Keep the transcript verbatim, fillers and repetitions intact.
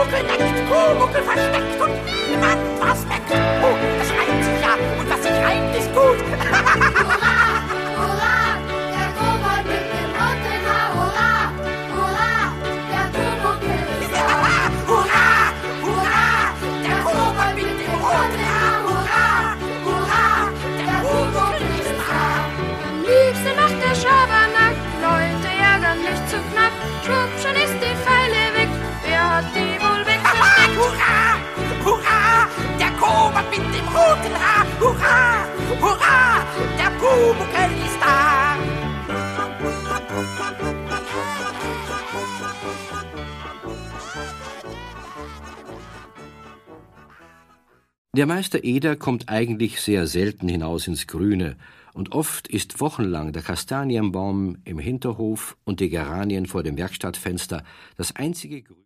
Pumuckl neckt, Pumuckl versteckt und niemand was merkt. Oh, das reimt sich ja und was sich reimt ist gut. Hurra, hurra, der Kobold mit dem roten Haar. Hurra, hurra, der Pumuckl ist da. Hurra, hurra, der Kobold mit dem roten Haar. Hurra, hurra, der Pumuckl ist da. Am liebsten macht der Schabernack, Leute ärgern mich zu knapp. Schwupp, schon ist die Pfeile weg, wer hat die wohl weggesteckt? Hurra, hurra, der Kobold mit dem roten Haar. Hurra, hurra, der Pumuckl ist da. Der Meister Eder kommt eigentlich sehr selten hinaus ins Grüne, und oft ist wochenlang der Kastanienbaum im Hinterhof und die Geranien vor dem Werkstattfenster das einzige Grün.